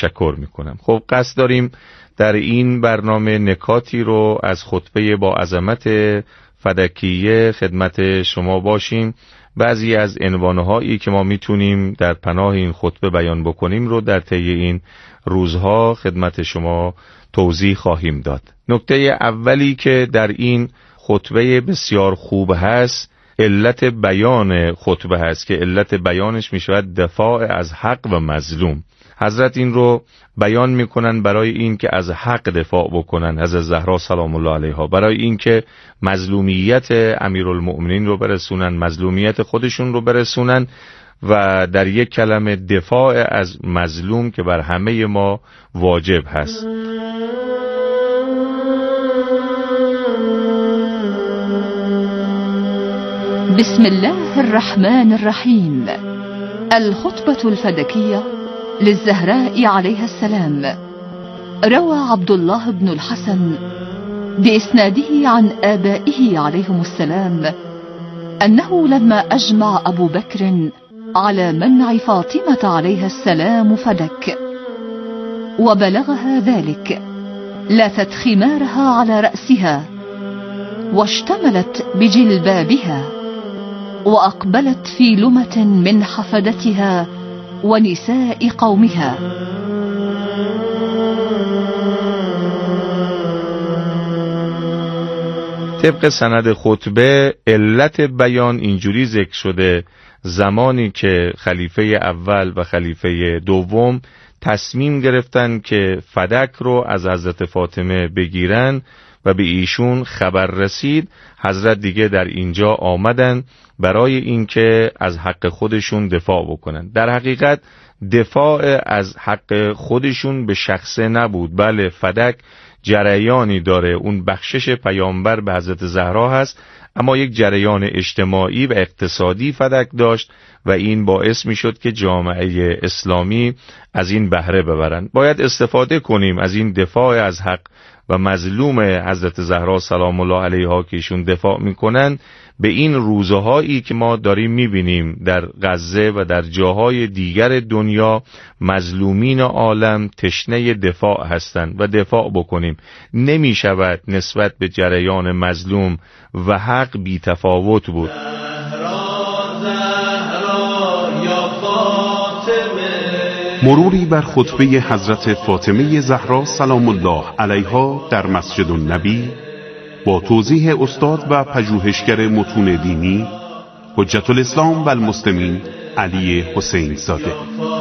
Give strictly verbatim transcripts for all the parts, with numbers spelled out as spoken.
تشکر میکنم. خب قصد داریم در این برنامه نکاتی رو از خطبه با عظمت فدکیه خدمت شما باشیم. بعضی از عنوانهایی که ما میتونیم در پناه این خطبه بیان بکنیم رو در طی این روزها خدمت شما توضیح خواهیم داد. نکته اولی که در این خطبه بسیار خوب هست علت بیان خطبه هست که علت بیانش میشود دفاع از حق و مظلوم. حضرت این رو بیان میکنن برای این که از حق دفاع بکنن، حضرت زهرا سلام الله علیها، برای این که مظلومیت امیرالمؤمنین رو برسونن، مظلومیت خودشون رو برسونن و در یک کلمه دفاع از مظلوم که بر همه ما واجب هست. بسم الله الرحمن الرحيم. الخطبة الفدكية للزهراء عليها السلام. روى عبد الله بن الحسن بإسناده عن آبائه عليهم السلام أنه لما أجمع أبو بكر على منع فاطمة عليها السلام فدك وبلغها ذلك لاتت خمارها على رأسها واشتملت بجلبابها وأقبلت في لمة من حفدتها ونساء قومها. طبق سند خطبه علت بیان اینجوری ذکر شده: زمانی که خلیفه اول و خلیفه دوم تصمیم گرفتن که فدک رو از حضرت فاطمه بگیرن و به ایشون خبر رسید، حضرت دیگه در اینجا آمدن برای اینکه از حق خودشون دفاع بکنن. در حقیقت دفاع از حق خودشون به شخصه نبود، بله فدک جریانی داره، اون بخشش پیامبر به حضرت زهرا هست، اما یک جریان اجتماعی و اقتصادی فدک داشت و این باعث می شد که جامعه اسلامی از این بهره ببرن. باید استفاده کنیم از این دفاع از حق و مظلوم حضرت زهرا سلام الله علیها که ایشون دفاع میکنن به این روزهایی که ما داریم میبینیم در غزه و در جاهای دیگر دنیا مظلومین عالم تشنه دفاع هستند و دفاع بکنیم. نمیشود نسبت به جریان مظلوم و حق بی تفاوت بود. مروری بر خطبه حضرت فاطمه زهرا سلام الله علیها در مسجد النبی با توضیح استاد و پژوهشگر متون دینی حجت الاسلام و المسلمین علی حسین زاده.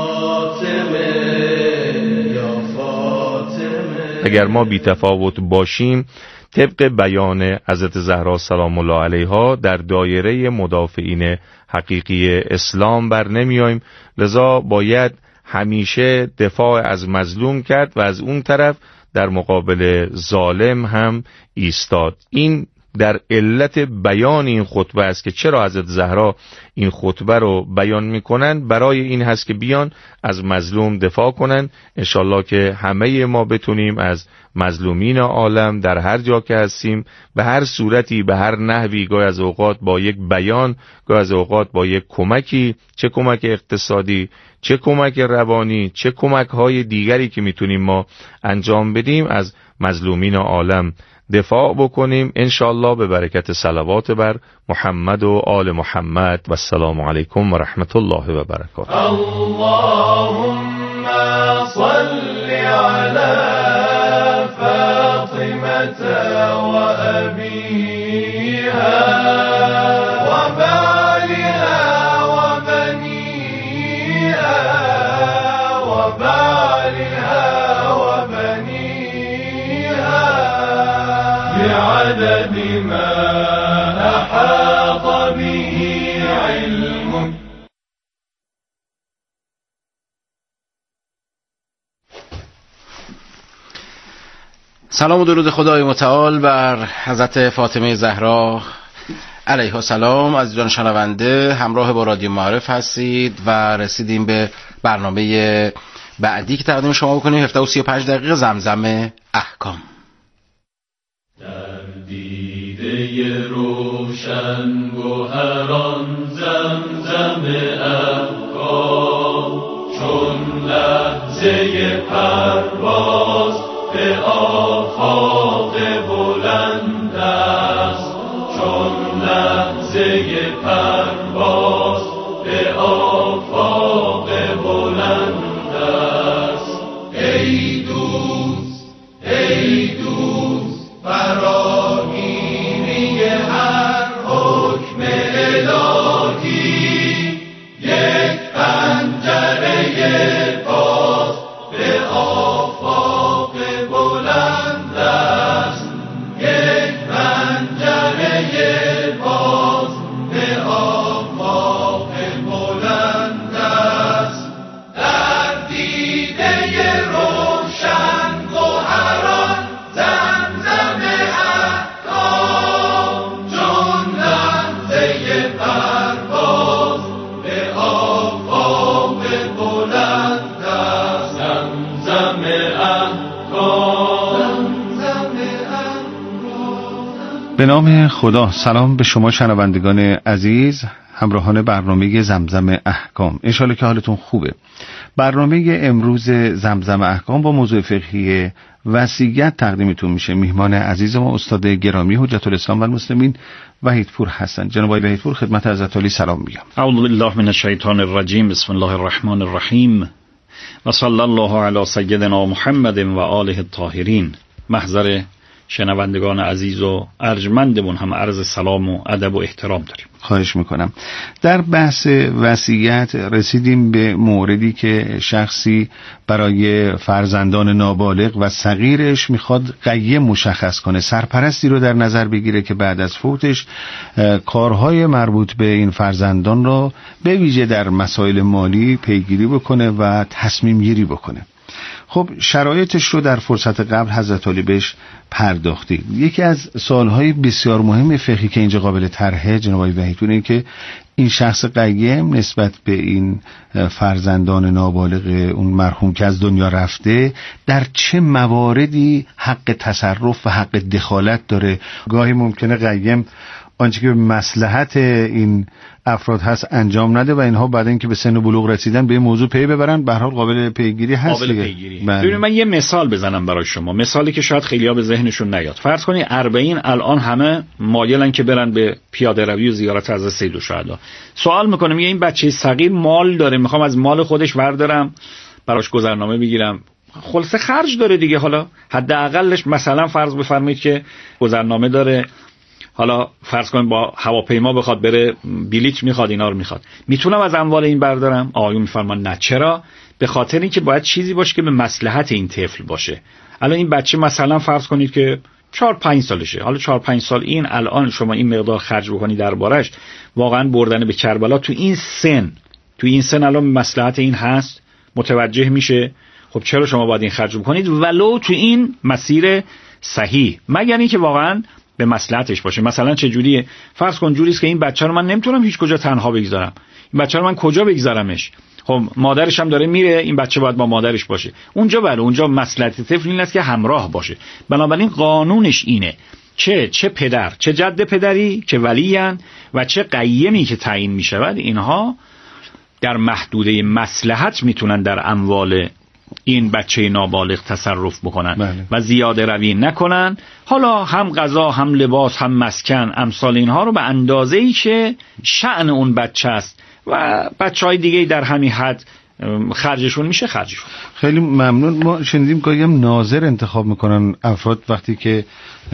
اگر ما بی تفاوت باشیم طبق بیان حضرت زهرا سلام الله علیها در دایره مدافعین حقیقی اسلام بر نمیاییم، لذا باید همیشه دفاع از مظلوم کرد و از اون طرف در مقابل ظالم هم ایستاد. این در علت بیان این خطبه است که چرا حضرت زهرا این خطبه رو بیان میکنن، برای این هست که بیان از مظلوم دفاع کنن. انشالله که همه ما بتونیم از مظلومین عالم در هر جا که هستیم به هر صورتی به هر نحوی، گاهی از اوقات با یک بیان، گاهی از اوقات با یک کمکی، چه کمک اقتصادی، چه کمک روانی، چه کمک های دیگری که میتونیم ما انجام بدیم، از مظلومین عالم دفاع بکنیم. انشاءالله به برکت صلوات بر محمد و آل محمد و السلام علیکم و رحمت الله و برکاته. اللهم صل علی فاطمة و ابیها و بعلها و بنیها و بعلها و بنیها بعدد ما احاط به علمك. سلام و درود خدای متعال بر حضرت فاطمه زهرا علیها السلام. عزیزان شنونده، همراه با رادیو معارف هستید و رسیدیم به برنامه بعدی که تقدیم شما بکنیم. هفده و سی و پنج دقیقه زمزم احکام. در دیده روشن گوهران زمزم احکام، چون لحظه لحظه پرواز به آفاق بلند است، چون لحظه پرواز به آفاق بلند است. ای دوست ای دوست فراگیری هر حکم الهی، یک پنجره باز به آفاق بلند است، یک پنجره باز به آفاق بلند است. در دیده روشن گوهران زمزم احکام، چون لحظه پرواز به آفاق بلند است. زمزم احکام، زمزم احکام. به نام خدا. سلام به شما شنوندگان عزیز، همراهان برنامه زمزم احکام. انشالله که حالتون خوبه. برنامه امروز زمزم احکام با موضوع فقهی وصیت تقدیمتون میشه. میهمان عزیز ما استاد گرامی حجت الاسلام و المسلمین وحیدپور هستن. جناب آقای وحیدپور خدمت حضرت عالی سلام میگم. اعوذ بالله من الشیطان الرجیم. بسم الله الرحمن الرحیم و صلی الله علی سیدنا محمد و آله الطاهرین. محضر شنوندگان عزیز و ارجمندمون هم عرض سلام و ادب و احترام داریم. خواهش میکنم. در بحث وصیت رسیدیم به موردی که شخصی برای فرزندان نابالغ و صغیرش میخواد قیم مشخص کنه، سرپرستی رو در نظر بگیره که بعد از فوتش کارهای مربوط به این فرزندان رو به ویژه در مسائل مالی پیگیری بکنه و تصمیم گیری بکنه. خب شرایطش رو در فرصت قبل حضرت علی بهش پرداختید. یکی از سوالهای بسیار مهم فقهی که اینجا قابل طرحه جناب آقای وحیدپور اینه که این شخص قیم نسبت به این فرزندان نابالغ اون مرحوم که از دنیا رفته در چه مواردی حق تصرف و حق دخالت داره. گاهی ممکنه قیم آنچه که به مصلحت این افراد هست انجام نده و اینها بعد اینکه به سن بلوغ رسیدن به این موضوع پی ببرن، به هر حال قابل پیگیری هست. قابل پیگیری. ببینید من یه مثال بزنم برای شما، مثالی که شاید خیلی‌ها به ذهنشون نیاد. فرض کنید اربعین الان همه مایلن که برن به پیاده روی و زیارت حضرت سیدالشهدا. سوال میکنم یه این بچه صغیر مال داره، میخوام از مال خودش بردارم براش گذرنامه بگیرم، خلاصه خرج داره دیگه. حالا حداقلش مثلا فرض بفرمایید که گذرنامه داره، حالا فرض کنیم با هواپیما بخواد بره، بلیط میخواد، اینا رو میخواد، میتونم از اموال این بردارم؟ آقایون میفرمان نه. چرا؟ به خاطر اینکه باید چیزی باشه که به مصلحت این طفل باشه. الان این بچه مثلا فرض کنید که چهار پنج سالشه، حالا چهار پنج سال این الان شما این مقدار خرج بکنی دربارش، واقعا بردن به کربلا تو این سن تو این سن الان مصلحت این هست؟ متوجه میشه؟ خب چرا شما باید این خرج بکنید ولو تو این مسیر صحیح، مگر اینکه واقعا به مصلحتش باشه. مثلا چه جوریه؟ فرض کن جوری است که این بچه رو من نمیتونم هیچ کجا تنها بگذارم، این بچه رو من کجا بگذارمش؟ خب مادرش هم داره میره، این بچه باید با مادرش باشه اونجا. بله اونجا مصلحت طفل این است که همراه باشه. بنابراین قانونش اینه چه چه پدر، چه جد پدری که ولیان و چه قیمی که تعیین میشود، اینها در محدوده مصلحت میتونن در اموال این بچه نابالغ تصرف بکنن. بله. و زیاده روی نکنن. حالا هم غذا هم لباس هم مسکن امثال اینها رو به اندازه‌ای که شأن اون بچه است و بچهای دیگه در همین حد خرجشون میشه خرجشون. خیلی ممنون. ما شنیدیم که هم ناظر انتخاب میکنن افراد، وقتی که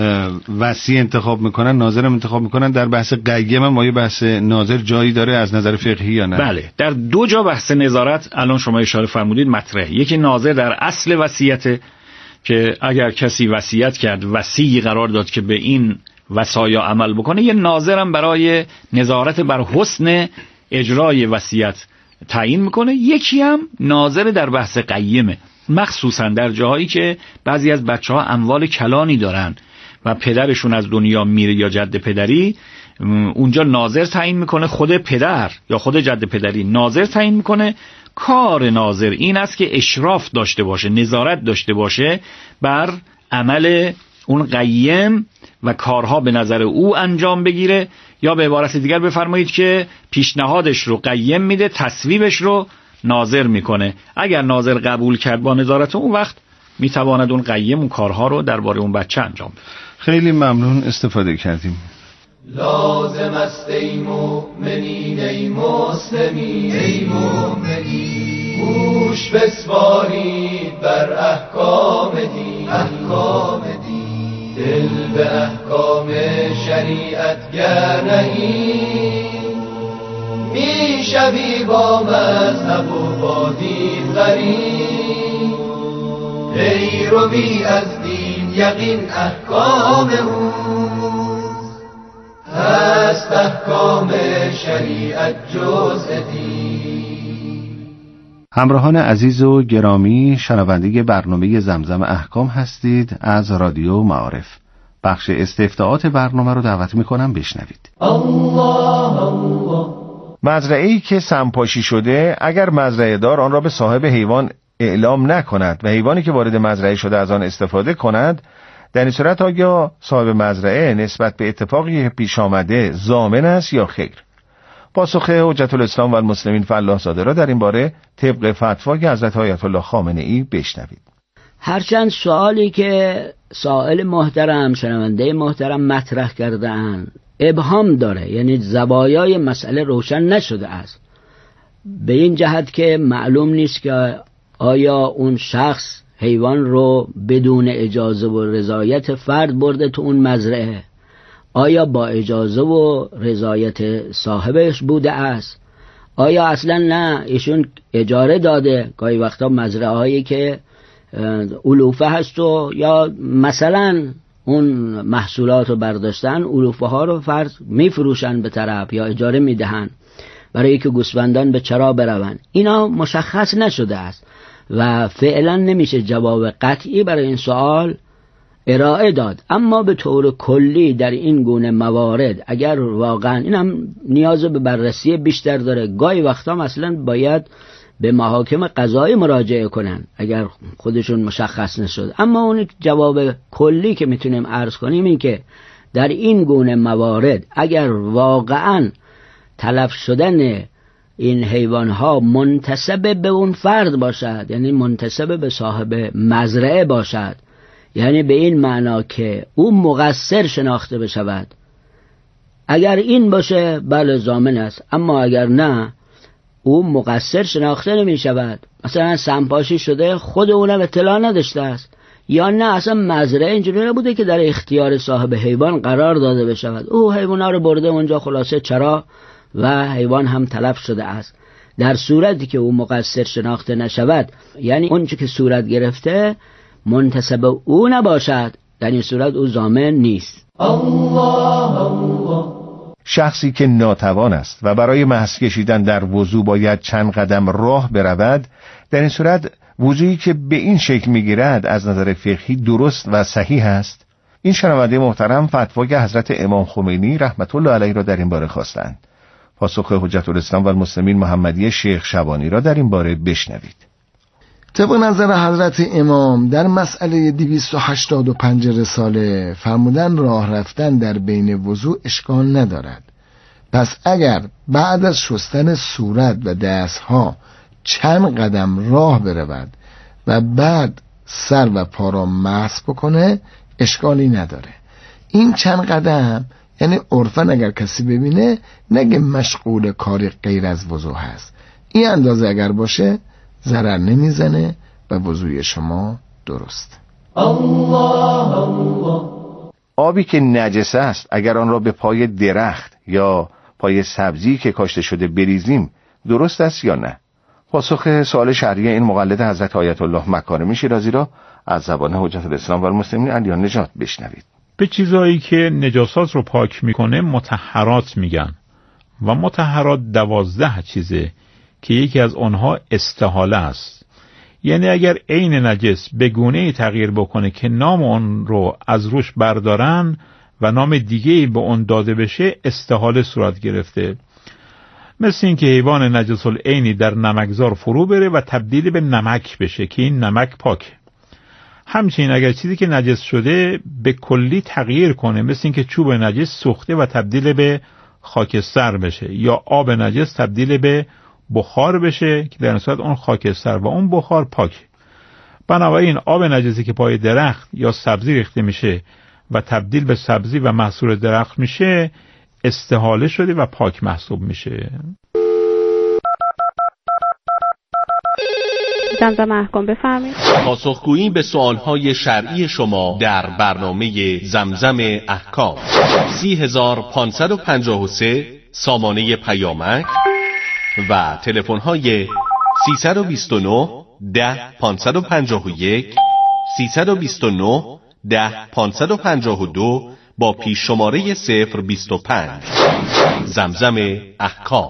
وصی انتخاب میکنن ناظرم انتخاب میکنن. در بحث قیم ما یه بحث ناظر جایی داره از نظر فقهی یا نه؟ بله در دو جا بحث نظارت الان شما اشاره فرمودید مطرح. یکی ناظر در اصل وصیت که اگر کسی وصیت کرد وصی قرار داد که به این وصایا عمل بکنه، یه ناظرم برای نظارت بر حسن اجرای وصیت تعیین میکنه. یکی هم ناظر در بحث قیمه، مخصوصا در جاهایی که بعضی از بچه ها اموال کلانی دارن و پدرشون از دنیا میره یا جد پدری، اونجا ناظر تعیین میکنه. خود پدر یا خود جد پدری ناظر تعیین میکنه. کار ناظر این است که اشراف داشته باشه، نظارت داشته باشه بر عمل اون قیم و کارها به نظر او انجام بگیره، یا به عبارت دیگر بفرمایید که پیشنهادش رو قیم میده، تصویبش رو ناظر میکنه. اگر ناظر قبول کرد با نظارت اون وقت میتواند اون قیم اون کارها رو درباره اون بچه انجام بده. خیلی ممنون، استفاده کردیم. لازم است ای مؤمنین ای مسلمین ای مؤمنین گوش بسپارید بر احکام دین احکام دین دل به احکام شریعت گر نهی میشوی با مذهب و با دین غریب غیر و بی از دین یقین احکام او هست احکام شریعت جز دین. همراهان عزیز و گرامی، شنونده برنامه زمزم احکام هستید از رادیو معارف. بخش استفتاءات برنامه رو دعوت میکنم بشنوید. الله الله. مزرعه‌ای که سمپاشی شده اگر مزرعه دار آن را به صاحب حیوان اعلام نکند و حیوانی که وارد مزرعه شده از آن استفاده کند، در این صورت آیا صاحب مزرعه نسبت به اتفاقی پیش آمده ضامن است یا خیر؟ پاسخ حجت الاسلام و المسلمین فالله زاده را در این باره طبق فتوای حضرت آیت الله خامنه ای بشنوید. هرچند سوالی که سائل محترم شنونده محترم مطرح کرده اند ابهام داره، یعنی زوایای مسئله روشن نشده است، به این جهت که معلوم نیست که آیا اون شخص حیوان رو بدون اجازه و رضایت فرد برده تو اون مزرعه، آیا با اجازه و رضایت صاحبش بوده است، آیا اصلا نه ایشون اجاره داده. گاهی وقتا مزرعه هایی که علوفه هست و یا مثلا اون محصولات رو برداشتن علوفه ها رو فرض میفروشن به طرف یا اجاره میدهن برای که گوسفندان به چرا بروند. اینا مشخص نشده است و فعلا نمیشه جواب قطعی برای این سوال ارائه داد. اما به طور کلی در این گونه موارد اگر واقعا اینم نیاز به بررسی بیشتر داره، گاهی وقتا مثلا باید به محاکم قضایی مراجعه کنن اگر خودشون مشخص نشد. اما اون جواب کلی که میتونیم عرض کنیم این که در این گونه موارد اگر واقعا تلف شدن این حیوانها منتسب به اون فرد باشد، یعنی منتسب به صاحب مزرعه باشد، یعنی به این معنا که او مقصر شناخته بشود، اگر این باشه بله ضامن است. اما اگر نه او مقصر شناخته نمی شود، مثلا سمپاشی شده خود اونم اطلاع نداشته است، یا نه اصلا مزرعه اینجوری نبوده که در اختیار صاحب حیوان قرار داده بشود، او حیوانا رو برده اونجا خلاصه چرا و حیوان هم تلف شده است. در صورتی که او مقصر شناخته نشود، یعنی اون چه که صورت گرفته منتسب او نباشد، در این صورت او ضامن نیست. الله الله. شخصی که ناتوان است و برای محض کشیدن در وضو باید چند قدم راه برود، در این صورت وضویی که به این شکل میگیرد از نظر فقهی درست و صحیح است. این شنونده محترم فتوای حضرت امام خمینی رحمت الله علیه را در این باره خواستند. پاسخ حجت الاسلام و المسلمین محمدی شیخ شبانی را در این باره بشنوید. طبق نظر حضرت امام در مسئله دویست و هشتاد و پنج رساله فرمودن راه رفتن در بین وضوء اشکال ندارد. پس اگر بعد از شستن صورت و دستها چند قدم راه برود و بعد سر و پا را مسح بکنه اشکالی نداره. این چند قدم یعنی عرفاً اگر کسی ببینه نگه مشغول کاری غیر از وضوء هست. این اندازه اگر باشه ضرر نمیزنه و وضوی شما درست. الله الله. آبی که نجس است اگر آن را به پای درخت یا پای سبزی که کاشته شده بریزیم درست است یا نه؟ پاسخ سوال شرعی این مقلد حضرت آیت الله مکارمی شیرازی را از زبان حجت الاسلام و المسلمین علی نجات بشنوید. به چیزایی که نجاسات رو پاک میکنه مطهرات میگن و مطهرات دوازده چیزه که یکی از آنها استحاله است. یعنی اگر عین نجس به گونه‌ای تغییر بکنه که نام آن رو از روش بردارن و نام دیگه‌ای به اون داده بشه استحاله صورت گرفته. مثل این که حیوان نجس العینی در نمکزار فرو بره و تبدیل به نمک بشه که این نمک پاکه. همچنین اگر چیزی که نجس شده به کلی تغییر کنه، مثل این که چوب نجس سوخته و تبدیل به خاکستر بشه یا آب نجس تبدیل به بخار بشه که در صورت اون خاکستر و اون بخار پاک. بنابراین آب نجسی که پای درخت یا سبزی ریخته میشه و تبدیل به سبزی و محصول درخت میشه استحاله شده و پاک محسوب میشه. زمزم احکام بفرمایید. پاسخگویی به سوالهای شرعی شما در برنامه زمزم احکام. سی هزار پانصد و پنجاه و سه سامانه پیامک و تلفن‌های سیصد و بیست و نه ده پانصد و پنجاه و یک، سیصد و بیست و نه ده پانصد و پنجاه و دو با پیش شماره صفر بیست و پنج. زمزم احکام.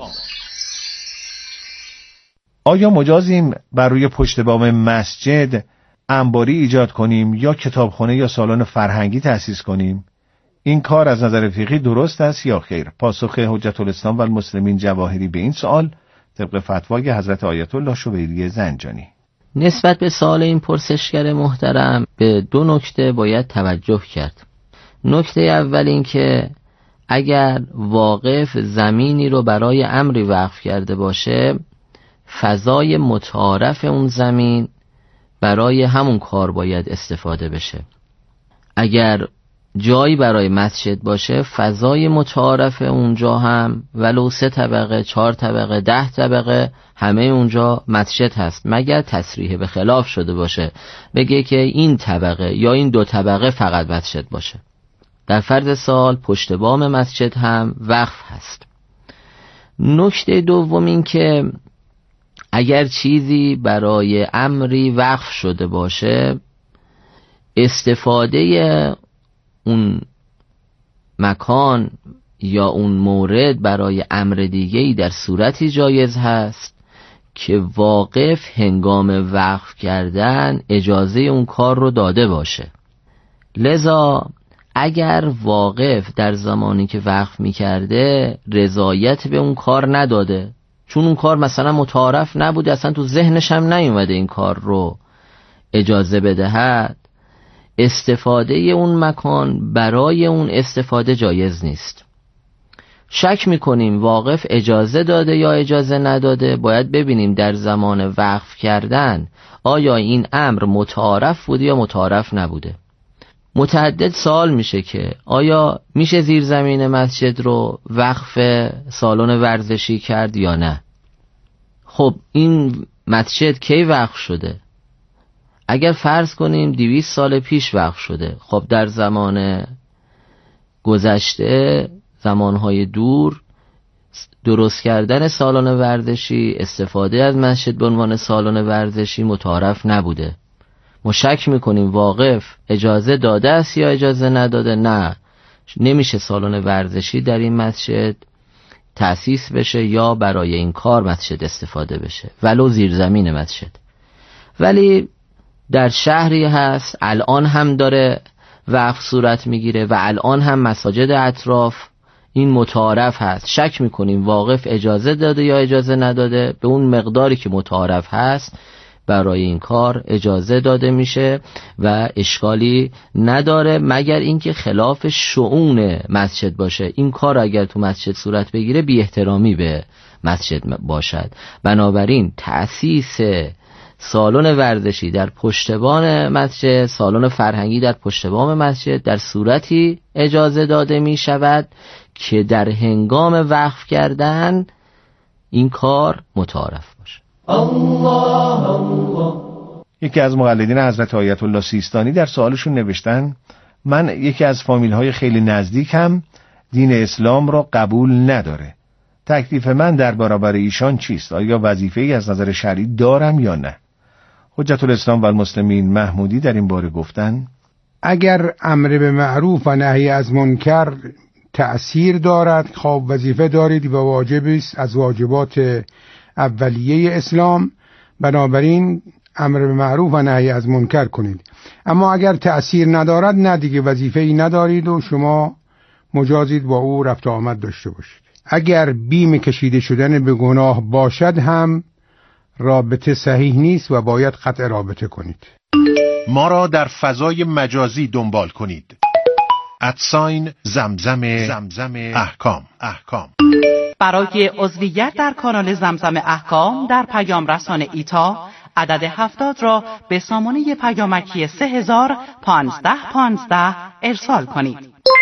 آیا مجازیم بر روی پشت بام مسجد انباری ایجاد کنیم یا کتابخانه یا سالن فرهنگی تأسیس کنیم؟ این کار از نظر فقهی درست است یا خیر؟ پاسخ حجت الاسلام و المسلمین جواهری به این سوال طبق فتوای حضرت آیت الله شبیری زنجانی. نسبت به سوال این پرسشگر محترم به دو نکته باید توجه کرد. نکته اول این که اگر واقف زمینی رو برای امری وقف کرده باشه، فضای متعارف اون زمین برای همون کار باید استفاده بشه. اگر جایی برای مسجد باشه، فضای متعارف اونجا هم ولو سه طبقه، چهار طبقه، ده طبقه، همه اونجا مسجد هست، مگر تصریح به خلاف شده باشه بگه که این طبقه یا این دو طبقه فقط مسجد باشه. در فرض سال پشت بام مسجد هم وقف هست. نکته دوم این که اگر چیزی برای امری وقف شده باشه، استفاده اون مکان یا اون مورد برای امر دیگه‌ای در صورتی جایز هست که واقف هنگام وقف کردن اجازه اون کار رو داده باشه. لذا اگر واقف در زمانی که وقف می‌کرده رضایت به اون کار نداده، چون اون کار مثلا متعارف نبوده، اصلا تو ذهنش هم نیومده این کار رو اجازه بدهد، استفاده اون مکان برای اون استفاده جایز نیست. شک میکنیم واقف اجازه داده یا اجازه نداده، باید ببینیم در زمان وقف کردن آیا این امر متعارف بوده یا متعارف نبوده. متعدد سوال میشه که آیا میشه زیرزمین مسجد رو وقف سالن ورزشی کرد یا نه؟ خب این مسجد کی وقف شده؟ اگر فرض کنیم دویست سال پیش وقف شده، خب در زمان گذشته، زمانهای دور، درست کردن سالن ورزشی، استفاده از مسجد به عنوان سالن ورزشی متعارف نبوده. ما شک میکنیم واقف اجازه داده است یا اجازه نداده. نه، نمیشه سالن ورزشی در این مسجد تأسیس بشه یا برای این کار مسجد استفاده بشه، ولو زیرزمین مسجد. ولی در شهری هست الان هم داره وقف صورت میگیره و الان هم مساجد اطراف این متعارف هست، شک میکنیم واقف اجازه داده یا اجازه نداده، به اون مقداری که متعارف هست برای این کار اجازه داده میشه و اشکالی نداره، مگر اینکه خلاف شؤون مسجد باشه. این کار اگر تو مسجد صورت بگیره بی احترامی به مسجد باشد. بنابراین تأسیس سالن ورزشی در پشتبان مسجد، سالن فرهنگی در پشتبان مسجد در صورتی اجازه داده می شود که در هنگام وقف کردن این کار متعارف باشه. الله الله. یکی از مقلدین حضرت آیت الله سیستانی در سوالشون نوشتن من یکی از فامیل‌های خیلی نزدیکم دین اسلام را قبول نداره. تکلیف من در برابر ایشان چیست؟ آیا وظیفه‌ای از نظر شرعی دارم یا نه؟ حجت الاسلام و المسلمین محمودی در این باره گفتن اگر امر به معروف و نهی از منکر تأثیر دارد، خب وظیفه دارید و واجب است از واجبات اولیه اسلام، بنابراین امر به معروف و نهی از منکر کنید. اما اگر تأثیر ندارد، نه دیگه وظیفه‌ای ندارید و شما مجازید با او رفت و آمد داشته باشید. اگر بیم کشیده شدن به گناه باشد هم رابطه صحیح نیست و باید قطع رابطه کنید. ما را در فضای مجازی دنبال کنید. ادساین زمزم زمزم احکام احکام برای عضویت در کانال زمزم احکام در پیام رسان ایتا عدد هفتاد را به سامانه پیامکی سه هزار پانزده پانزده ارسال کنید.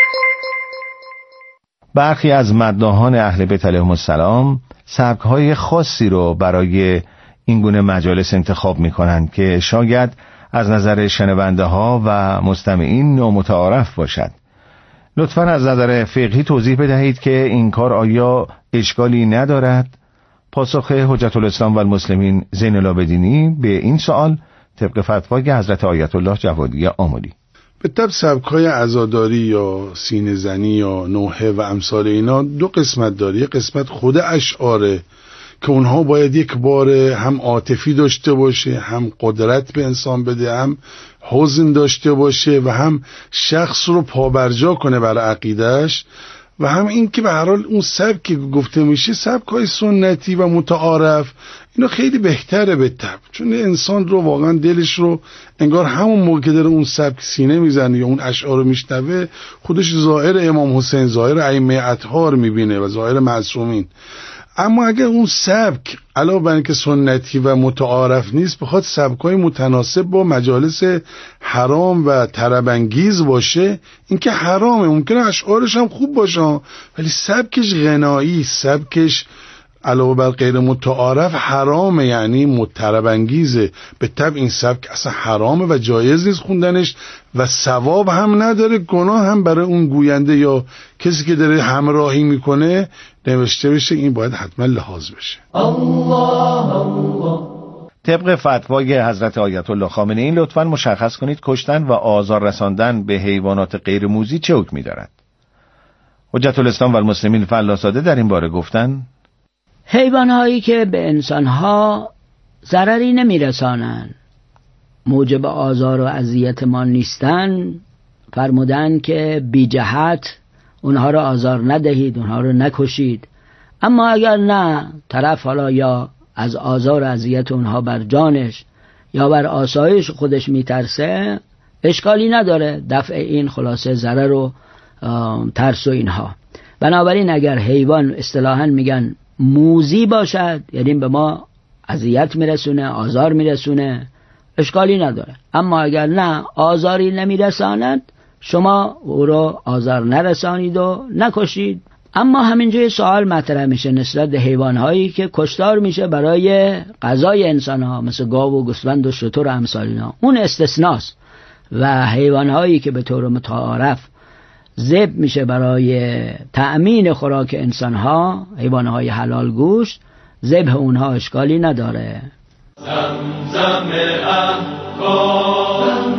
برخی از مداحان اهل بیت علیهم السلام سبک‌های خاصی رو برای این گونه مجالس انتخاب می‌کنند که شاید از نظر شنونده ها و مستمعین نامتعارف باشد. لطفاً از نظر فقهی توضیح بدهید که این کار آیا اشکالی ندارد؟ پاسخ حجت الاسلام و المسلمین زین العابدینی به این سوال طبق فتوای حضرت آیت الله جوادی آملی: به طب سبک‌های عزاداری یا سینه زنی یا نوحه و امثال اینا دو قسمت داره. یک قسمت خود اشعاره که اونها باید یک بار هم عاطفی داشته باشه، هم قدرت به انسان بده، هم حزن داشته باشه و هم شخص رو پابرجا کنه برای عقیدهش، و هم این که به هر حال اون سبک که گفته میشه سبک‌های سنتی و متعارف اینا خیلی بهتره به طب، چون انسان رو واقعا دلش رو انگار همون موقع که داره اون سبک سینه میزنه یا اون اشعار رو میشنوه خودش ظاهر امام حسین، ظاهر ائمه اطهار میبینه و ظاهر معصومین. اما اگر اون سبک علاوه بر اینکه سنتی و متعارف نیست بخواد سبکای متناسب با مجالس حرام و طرب‌انگیز باشه، این که حرامه. ممکنه اشعارش هم خوب باشه ولی سبکش غنایی، سبکش علاوه بر غیر متعارف حرامه، یعنی مطرب‌انگیزه. به طبع این سبک اصلا حرامه و جایز نیست خوندنش و ثواب هم نداره، گناه هم برای اون گوینده یا کسی که داره همراهی میکنه نوشته بشه. این باید حتما لحاظ بشه. الله الله. طبق فتوای حضرت آیت الله خامنه ای لطفاً مشخص کنید کشتن و آزار رساندن به حیوانات غیر موذی چه حکمی دارد؟ حجت الاسلام و المسلمین فلاساده در این باره گفتن حیوانهایی که به انسانها ضرری نمیرسانند، موجب آزار و اذیت ما نیستن، فرمودن که بی جهت اونها رو آزار ندهید، اونها رو نکشید. اما اگر نه، طرف حالا یا از آزار و اذیت اونها بر جانش یا بر آسایش خودش میترسه، اشکالی نداره دفع این خلاصه ضرر و ترس و اینها. بنابراین اگر حیوان اصطلاحاً میگن موذی باشد، یعنی به ما اذیت میرسونه، آزار میرسونه، اشکالی نداره. اما اگر نه، آزاری نمیرساند، شما او رو آزار نرسانید و نکشید. اما همینجای سوال مطرح میشه نسبت به حیوانهایی که کشتار میشه برای غذای انسانها، مثل گاو و گوسفند و شتر و امثال اینا، اون استثناست. و حیوانهایی که به طور متعارف ذبح میشه برای تأمین خوراک انسانها، حیوانهای حلال گوشت، ذبح اونها اشکالی نداره. زمزم احکام.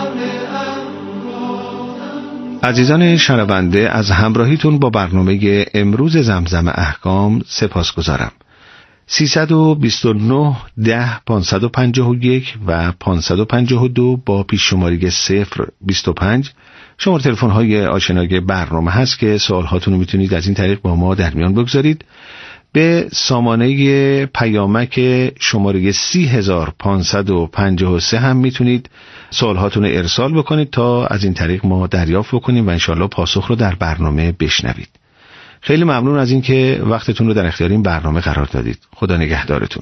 عزیزان شنونده، از همراهیتون با برنامه امروز زمزم احکام سپاسگزارم. سیصد و بیست و نه ده پانصد و پنجاه و یک و پانصد و پنجاه و دو با پیش شماره صفر بیست و پنج شماره تلفن های آشنای برنامه هست که سوال هاتون رو میتونید از این طریق با ما در میان بگذارید. به سامانه پیامک شماره سی هزار پانصد و پنجاه و سه هم میتونید سوال هاتون رو ارسال بکنید تا از این طریق ما دریافت بکنیم و انشالله پاسخ رو در برنامه بشنوید. خیلی ممنون از این که وقتتون رو در اختیار این برنامه قرار دادید. خدا نگهدارتون.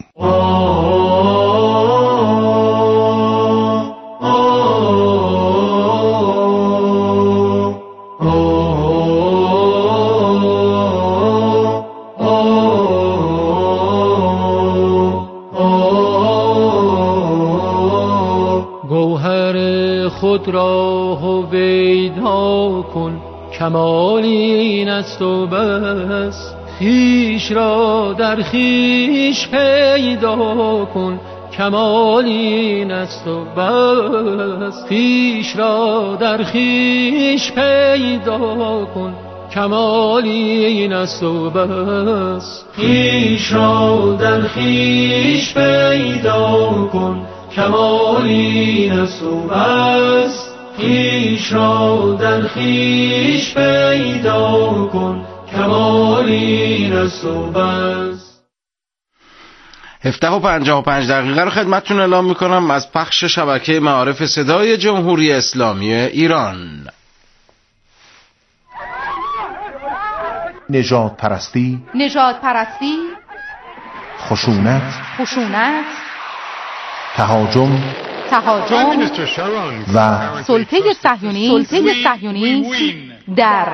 گوهر خود را هویدا کن، کمال این است و بس. خویش را در خویش پیدا کن، کمال این است و بس. خویش را در خویش پیدا کن، کمال این است و بس. خویش را در خویش پیدا کن، کمال این است و بس. خویش را در خویش پیدا کن، کمال این است و بس. هفده و پنجاه و پنج دقیقه رو خدمتتون اعلام میکنم از پخش شبکه معارف صدای جمهوری اسلامی ایران. نژاد پرستی، نژاد پرستی، خشونت، خشونت، تهاجم تهاجم و سلطه صهیونی سلطه صهیونی در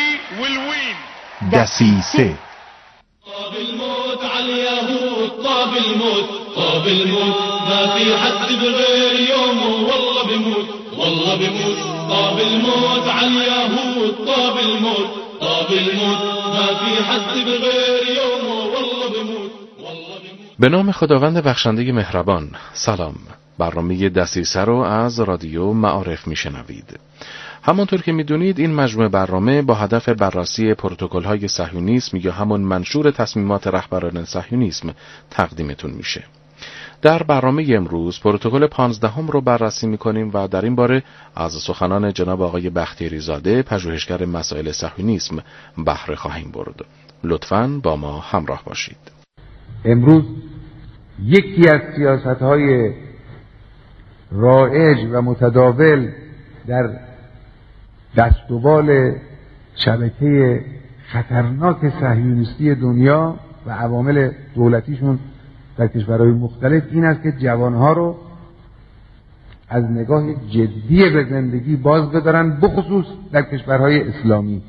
دسیسه. طاب الموت على اليهود، طاب الموت، طاب الموت، ما في حد بغير يومه والله بموت، والله بموت. طاب الموت على اليهود، طاب الموت، طاب الموت، ما في حد بغير يومه والله بموت، والله بموت. به نام خداوند بخشنده مهربان. سلام. برنامه دسیسه رو از رادیو معارف میشنوید. همانطور که میدونید این مجموعه برنامه با هدف بررسی پروتکل‌های صهیونیسم یا همون منشور تصمیمات رهبران صهیونیسم تقدیمتون میشه. در برنامه امروز پروتکل پانزدهم رو بررسی میکنیم و در این باره از سخنان جناب آقای بختیاری زاده پژوهشگر مسائل صهیونیسم بهره خواهیم برد. لطفاً با ما همراه باشید. امروز یکی از سیاست‌های رایج و متداول در دست و بال شبکه خطرناک صهیونیستی دنیا و عوامل دولتیشون در کشورهای مختلف این است که جوانها رو از نگاه جدی به زندگی باز بدارن، بخصوص در کشورهای اسلامی.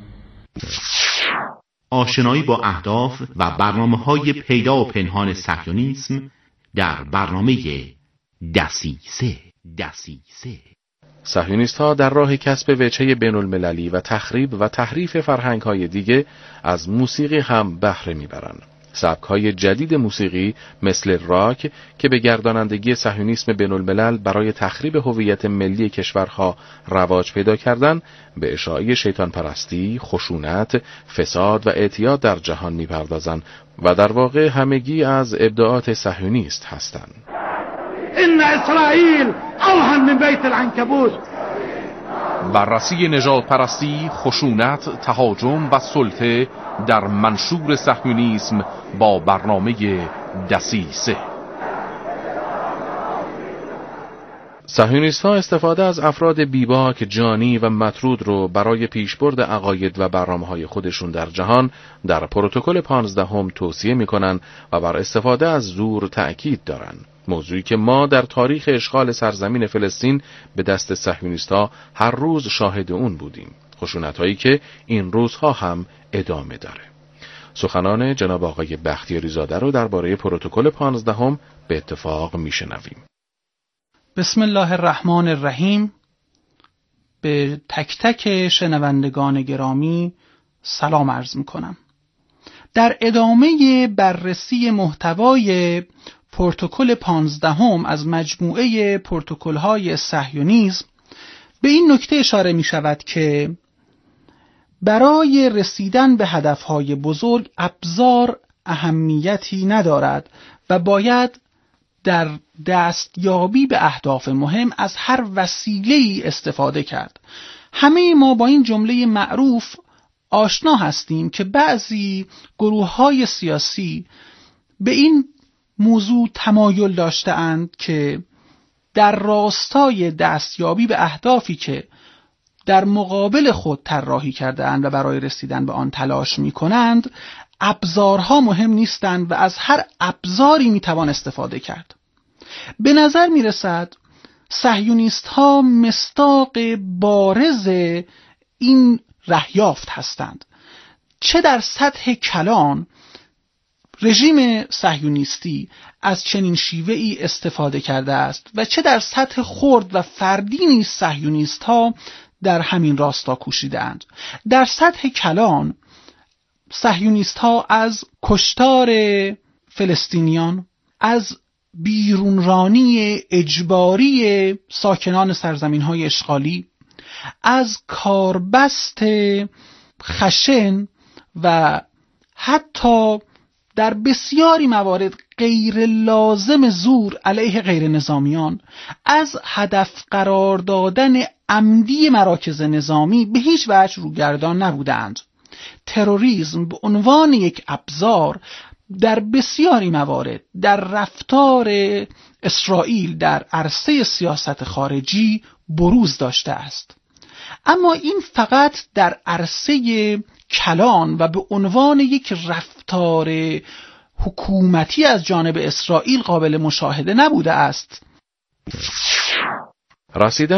آشنایی با اهداف و برنامه‌های پیدا و پنهان صهیونیسم در برنامه دسیسه. دسیسه صهیونیست ها در راه کسب وجهه بین المللی و تخریب و تحریف فرهنگ های دیگه از موسیقی هم بهره میبرن. سبک های جدید موسیقی مثل راک که به گردانندگی صهیونیسم بین الملل برای تخریب هویت ملی کشورها رواج پیدا کردن، به اشاعه شیطان پرستی، خشونت، فساد و اعتیاد در جهان میپردازن و در واقع همگی از ابداعات صهیونیست هستند. ان اسرائیل اوهن من بیت العنکبوت. بررسی نژاد پرستی، خشونت، تهاجم و سلطه در منشور صهیونیسم با برنامه دسیسه. صهیونیست‌ها استفاده از افراد بیباک، جانی و مطرود رو برای پیشبرد عقاید و برنامه‌های خودشون در جهان در پروتکل پانزدهم توصیه می‌کنن و بر استفاده از زور تأکید دارن. موضوعی که ما در تاریخ اشغال سرزمین فلسطین به دست صهیونیست‌ها هر روز شاهد اون بودیم. خشونت‌هایی که این روزها هم ادامه داره. سخنان جناب آقای بختیاری زاده رو درباره پروتکل پانزدهم به اتفاق میشنویم. بسم الله الرحمن الرحیم. به تک تک شنوندگان گرامی سلام عرض میکنم. در ادامه بررسی محتوای پروتکل پانزدهم از مجموعه پروتکل‌های صهیونیسم به این نکته اشاره می شود که برای رسیدن به هدفهای بزرگ ابزار اهمیتی ندارد و باید در دستیابی به اهداف مهم از هر وسیله‌ای استفاده کرد. همه ما با این جمله معروف آشنا هستیم که بعضی گروه‌های سیاسی به این موضوع تمایل داشته‌اند که در راستای دستیابی به اهدافی که در مقابل خود طراحی کرده‌اند و برای رسیدن به آن تلاش می‌کنند، ابزارها مهم نیستند و از هر ابزاری می‌توان استفاده کرد. به نظر می‌رسد صهیونیست‌ها مصداق بارز این رهیافت هستند. چه در سطح کلان رژیم صهیونیستی از چنین شیوه‌ای استفاده کرده است و چه در سطح خرد و فردی نیز صهیونیست‌ها در همین راستا کوشیدند. در سطح کلان صهیونیست‌ها از کشتار فلسطینیان، از بیرونرانی اجباری ساکنان سرزمین‌های اشغالی، از کاربست خشن و حتی در بسیاری موارد غیر لازم زور علیه غیر نظامیان، از هدف قرار دادن عمدی مراکز نظامی به هیچ وجه روگردان نبودند. تروریسم به عنوان یک ابزار در بسیاری موارد در رفتار اسرائیل در عرصه سیاست خارجی بروز داشته است. اما این فقط در عرصه کلان و به عنوان یک رفتار حکومتی از جانب اسرائیل قابل مشاهده نبوده است. رسیدن